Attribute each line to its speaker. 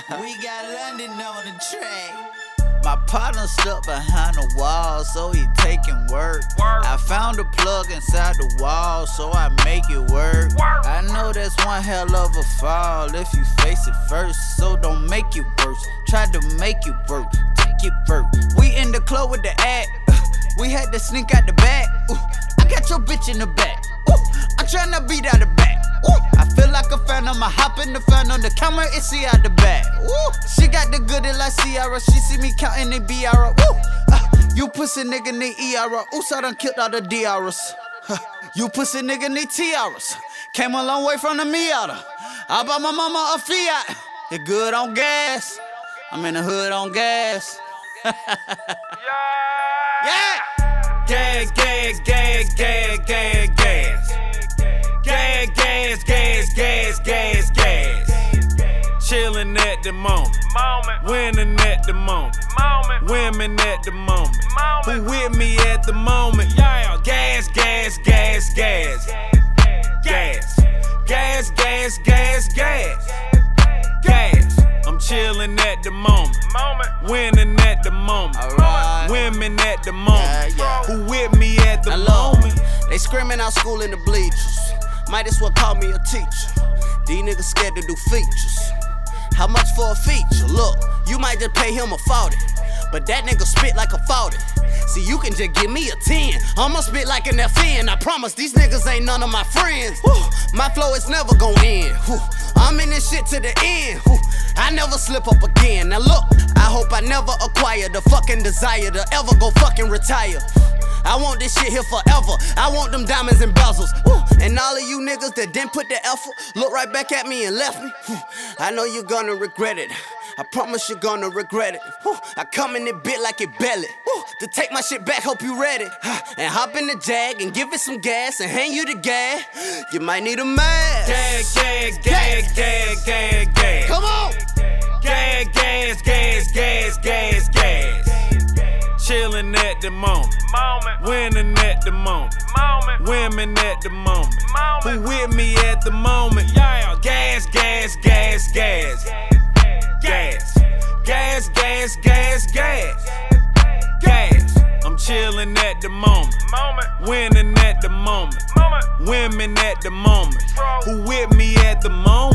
Speaker 1: We got London on the track. My partner stuck behind the wall, so he taking work. I found a plug inside the wall, so I make it work. I know that's one hell of a fall if you face it first, so don't make it worse. Try to make it work, take it first. We in the club with the act. We had to sneak out the back. I got your bitch in the back. I'm tryna beat out the back. I feel like a phantom, I hop in the phantom, the camera is see out the back. She got the goodie like Ciara, she see me counting the Biara. You pussy nigga need ERA, oops I done killed all the Diaras. You pussy nigga need tiaras, came a long way from the Miata. I bought my mama a Fiat, it good on gas, I'm in the hood on gas. Yeah!
Speaker 2: Gas, gas, gas, gas, gas, gas. Gas, gas, gas, gas, gas, gas. Chillin' at the moment, winning at the moment, women at the moment. Who with me at the moment? Gas, gas, gas, gas. Gas, gas, gas, gas, gas. Gas. I'm chillin' at the moment, winning at the moment, women at the moment. Who with me at the moment?
Speaker 3: They screaming out school in the bleachers. Might as well call me a teacher. These niggas scared to do features. How much for a feature? Look, you might just pay him a 40, but that nigga spit like a 40. See, you can just give me a 10. I'ma spit like an FN. I promise these niggas ain't none of my friends. Woo, my flow is never gon' end. Woo, I'm in this shit to the end. Woo, I never slip up again. Now look, I hope I never acquire the fucking desire to ever go fucking retire. I want this shit here forever. I want them diamonds and bezels. Woo. And all of you niggas that didn't put the effort, look right back at me and left me. Woo. I know you're gonna regret it. I promise you're gonna regret it. Woo. I come in it bit like it belly. Woo. To take my shit back, hope you ready. And hop in the Jag and give it some gas and hang you the gas. You might need a mask.
Speaker 2: Gas, gas, gas, gas, gas, gas.
Speaker 3: Come on.
Speaker 2: Gas, gas, gas, gas, gas, gas. Chillin' at the moment, winning at the moment, women at the moment. Who with me at the moment? Gas, gas, gas, gas. Gas, gas, gas, gas, gas. Gas. I'm chillin' at the moment, winning at the moment, women at the moment. Who with me at the moment?